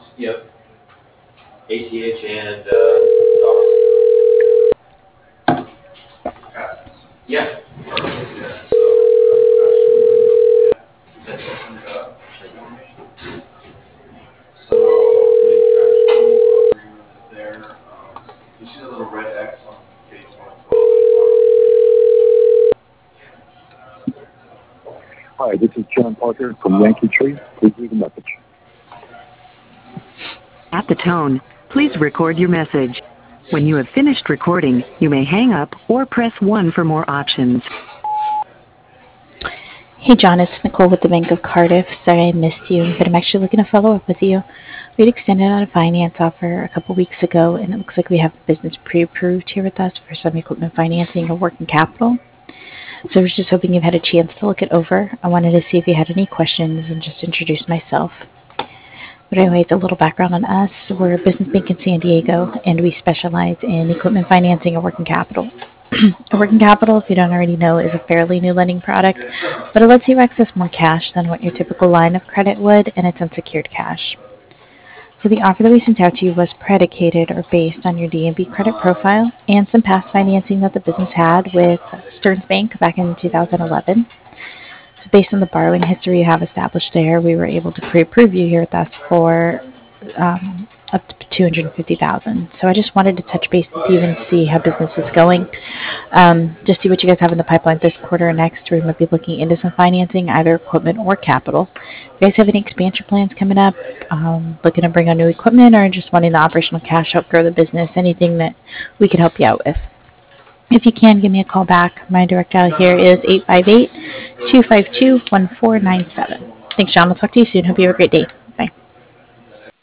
Yep. ACH and Passes. yeah. Perfect. Yeah. So that's opened up. So the actual agreement is there. You see the little red X on page 112. Hi, this is John Parker from Yankee Tree. Please leave a message. At the tone, please record your message. When you have finished recording, you may hang up or press 1 for more options. Hey John, it's Nicole with the Bank of Cardiff. Sorry I missed you, but I'm actually looking to follow up with you. We had extended out a finance offer a couple weeks ago, and it looks like we have the business pre-approved here with us for some equipment financing or working capital. So I was just hoping you've had a chance to look it over. I wanted to see if you had any questions and just introduce myself. But anyways, a little background on us. We're a business bank in San Diego, and we specialize in equipment financing and working capital. A working capital, if you don't already know, is a fairly new lending product, but it lets you access more cash than what your typical line of credit would, and it's unsecured cash. So the offer that we sent out to you was predicated or based on your D&B credit profile and some past financing that the business had with Stearns Bank back in 2011. So based on the borrowing history you have established there, we were able to pre-approve you here with us for up to $250,000. So I just wanted to touch base with you and see how business is going. Just see what you guys have in the pipeline this quarter or next. We might be looking into some financing, either equipment or capital. If you guys have any expansion plans coming up, looking to bring on new equipment, or just wanting the operational cash to help grow the business, anything that we could help you out with. If you can, give me a call back. My direct dial here is 858-252-1497. Thanks, John. I'll talk to you soon. Hope you have a great day.